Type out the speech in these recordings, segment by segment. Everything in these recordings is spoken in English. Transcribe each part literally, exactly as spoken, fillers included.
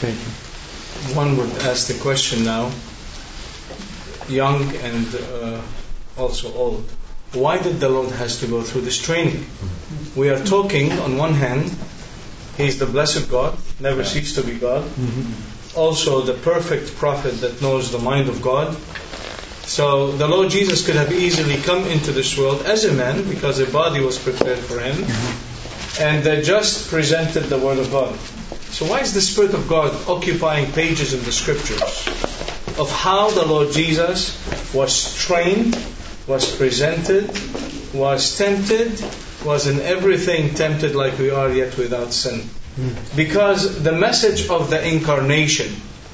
Thank you. One would ask the question now, young and uh, also old, why did the Lord has to go through this training? We are talking, on one hand, He's the blessed God, never ceased to be God. Mm-hmm. Also the perfect prophet that knows the mind of God. So the Lord Jesus could have easily come into this world as a man, because a body was prepared for Him, mm-hmm. and uh, just presented the Word of God. So why is the Spirit of God occupying pages in the Scriptures of how the Lord Jesus was trained, was presented, was tempted, was in everything tempted like we are, yet without sin? Mm. Because the message of the incarnation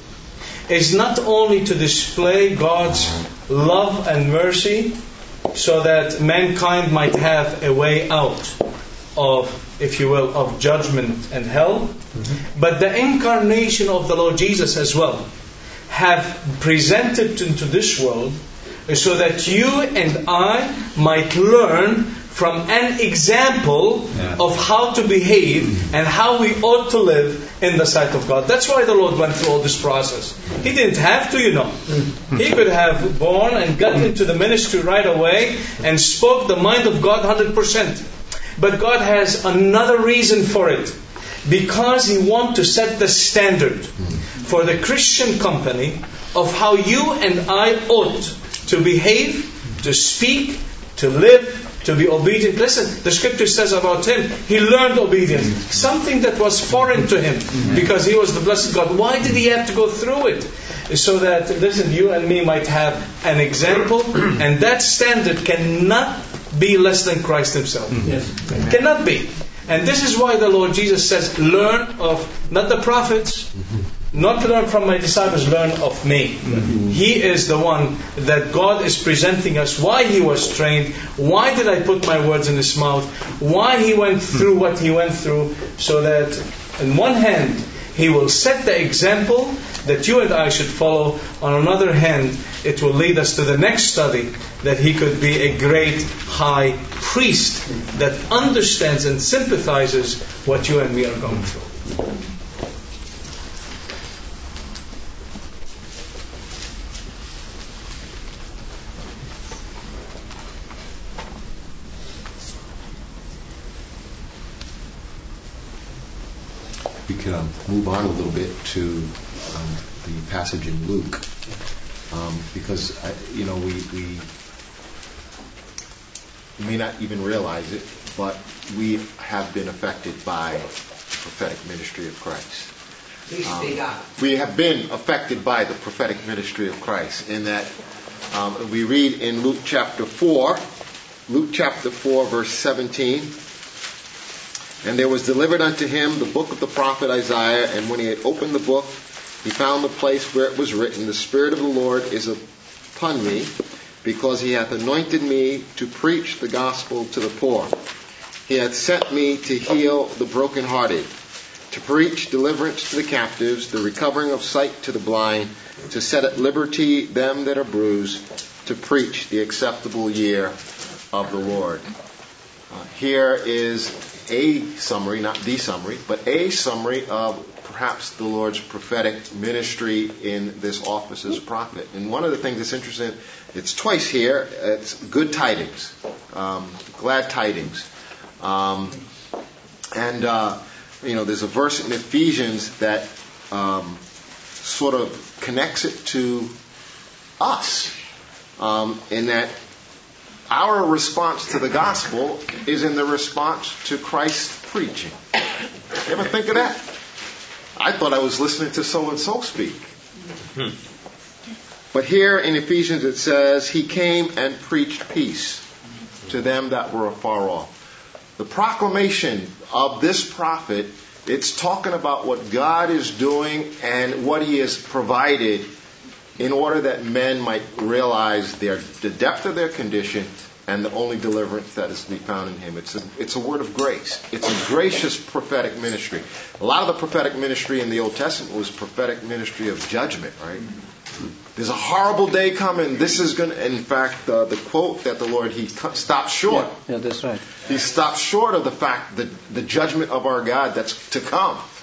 is not only to display God's love and mercy so that mankind might have a way out of, if you will, of judgment and hell, mm-hmm. but the incarnation of the Lord Jesus as well have presented into this world so that you and I might learn from an example yeah. of how to behave and how we ought to live in the sight of God. That's why the Lord went through all this process. He didn't have to, you know. He could have born and got into the ministry right away and spoke the mind of God one hundred percent. But God has another reason for it. Because He wants to set the standard for the Christian company of how you and I ought to behave, to speak, to live, to be obedient. Listen, the Scripture says about Him, He learned obedience. Something that was foreign to Him because He was the blessed God. Why did He have to go through it? So that, listen, you and me might have an example, and that standard cannot be less than Christ Himself. Yes. It cannot be. And this is why the Lord Jesus says, learn of, not the prophets, not to learn from my disciples, learn of me. Mm-hmm. He is the one that God is presenting us, why He was trained, why did I put my words in His mouth, why He went through what He went through, so that on one hand, He will set the example that you and I should follow. On another hand, it will lead us to the next study, that He could be a great high priest that understands and sympathizes what you and me are going through. We can um, move on a little bit to um, the passage in Luke, um, because I, you know we, we may not even realize it, but we have been affected by the prophetic ministry of Christ. Please speak up. Um, we have been affected by the prophetic ministry of Christ, in that um, we read in Luke chapter four, Luke chapter four, verse seventeen. And there was delivered unto him the book of the prophet Isaiah, and when he had opened the book, he found the place where it was written, The Spirit of the Lord is upon me, because He hath anointed me to preach the gospel to the poor. He hath sent me to heal the brokenhearted, to preach deliverance to the captives, the recovering of sight to the blind, to set at liberty them that are bruised, to preach the acceptable year of the Lord. Uh, here is a summary, not the summary, but a summary of perhaps the Lord's prophetic ministry in this office as a prophet. And one of the things that's interesting, it's twice here, it's good tidings, um, glad tidings. Um, and, uh, you know, there's a verse in Ephesians that um, sort of connects it to us, um, in that our response to the gospel is in the response to Christ's preaching. You ever think of that? I thought I was listening to so-and-so speak. Hmm. But here in Ephesians it says, He came and preached peace to them that were afar off. The proclamation of this prophet, it's talking about what God is doing and what He has provided in order that men might realize their, the depth of their condition and the only deliverance that is to be found in Him. It's a, it's a word of grace. It's a gracious prophetic ministry. A lot of the prophetic ministry in the Old Testament was prophetic ministry of judgment, right? There's a horrible day coming. This is going to, in fact, uh, the quote that the Lord, He stopped short. Yeah, yeah, that's right. He stopped short of the fact that the judgment of our God that's to come.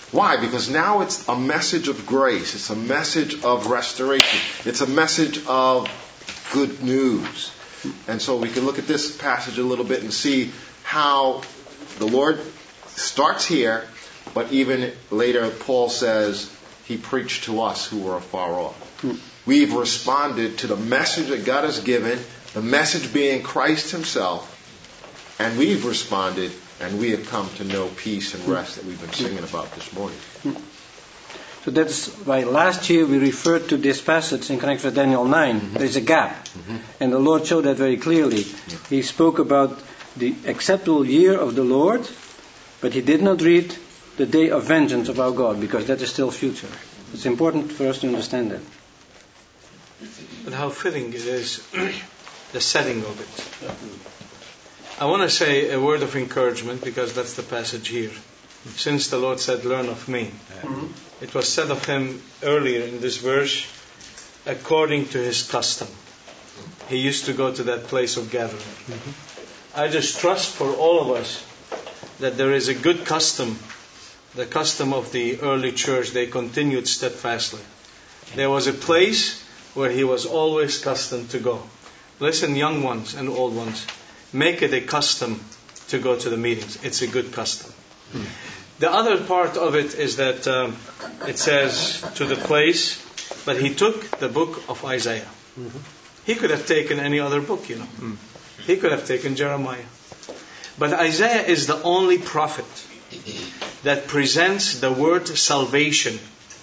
Why? Because now it's a message of grace. It's a message of restoration. It's a message of good news. And so we can look at this passage a little bit and see how the Lord starts here, but even later Paul says he preached to us who were afar off. Hmm. We've responded to the message that God has given, the message being Christ himself, and we've responded, and we have come to know peace and rest that we've been singing about this morning. So that's why last year we referred to this passage in connection with Daniel nine. Mm-hmm. There's a gap. Mm-hmm. And the Lord showed that very clearly. Yeah. He spoke about the acceptable year of the Lord, but he did not read the day of vengeance of our God, because that is still future. It's important for us to understand that. But how fitting it is, the setting of it. I want to say a word of encouragement, because that's the passage here. Since the Lord said, learn of me. Mm-hmm. It was said of him earlier in this verse, according to his custom. He used to go to that place of gathering. Mm-hmm. I just trust for all of us that there is a good custom, the custom of the early church. They continued steadfastly. There was a place where he was always accustomed to go. Listen, young ones and old ones, make it a custom to go to the meetings. It's a good custom. Hmm. The other part of it is that um, it says to the place, but he took the book of Isaiah. Mm-hmm. He could have taken any other book, you know. Mm. He could have taken Jeremiah. But Isaiah is the only prophet that presents the word salvation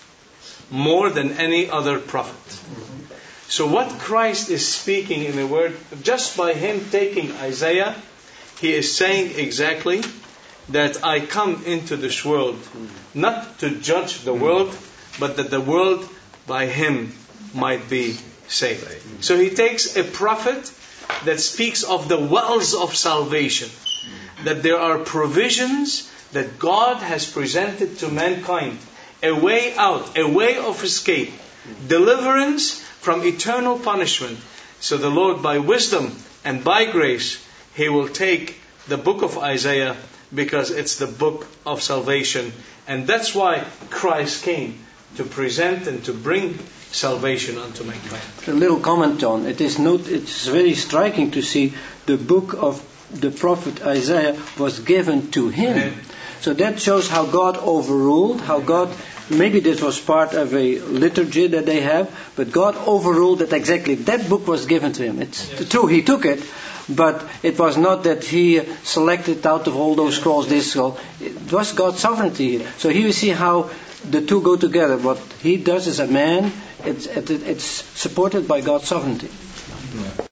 more than any other prophet. Mm-hmm. So what Christ is speaking in the word, just by him taking Isaiah, he is saying exactly that I come into this world not to judge the world, but that the world by him might be saved. So he takes a prophet that speaks of the wells of salvation, that there are provisions that God has presented to mankind, a way out, a way of escape, deliverance from eternal punishment. So the Lord, by wisdom and by grace, he will take the book of Isaiah, because it's the book of salvation. And that's why Christ came, to present and to bring salvation unto mankind. A little comment on it is not, it's very striking to see the book of the prophet Isaiah was given to him. Amen. So that shows how God overruled, how God, maybe this was part of a liturgy that they have, but God overruled that exactly. That book was given to him. It's yes. true, he took it, but it was not that he selected out of all those scrolls this scroll. It was God's sovereignty. So here you see how the two go together. What he does as a man, it's, it's supported by God's sovereignty. Yeah.